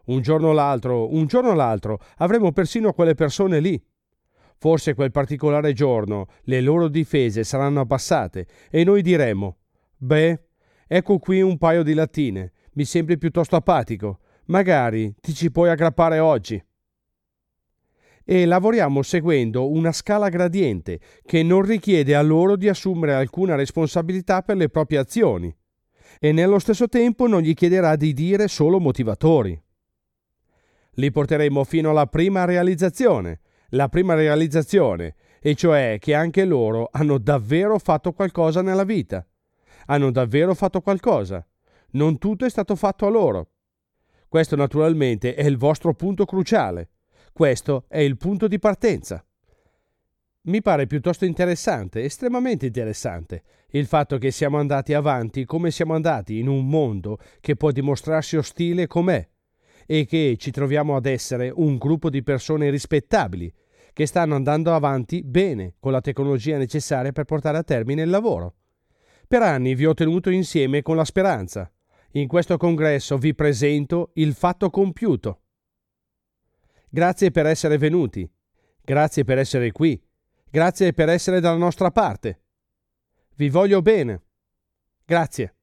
Un giorno o l'altro, avremo persino quelle persone lì. Forse quel particolare giorno le loro difese saranno abbassate e noi diremo: beh, ecco qui un paio di lattine, mi sembri piuttosto apatico, magari ti ci puoi aggrappare oggi. E lavoriamo seguendo una scala gradiente che non richiede a loro di assumere alcuna responsabilità per le proprie azioni e nello stesso tempo non gli chiederà di dire solo motivatori. Li porteremo fino alla prima realizzazione, e cioè che anche loro hanno davvero fatto qualcosa nella vita. Hanno davvero fatto qualcosa. Non tutto è stato fatto a loro. Questo naturalmente è il vostro punto cruciale. Questo è il punto di partenza. Mi pare piuttosto interessante, estremamente interessante, il fatto che siamo andati avanti come siamo andati in un mondo che può dimostrarsi ostile com'è e che ci troviamo ad essere un gruppo di persone rispettabili che stanno andando avanti bene con la tecnologia necessaria per portare a termine il lavoro. Per anni vi ho tenuto insieme con la speranza. In questo congresso vi presento il fatto compiuto. Grazie per essere venuti. Grazie per essere qui. Grazie per essere dalla nostra parte. Vi voglio bene. Grazie.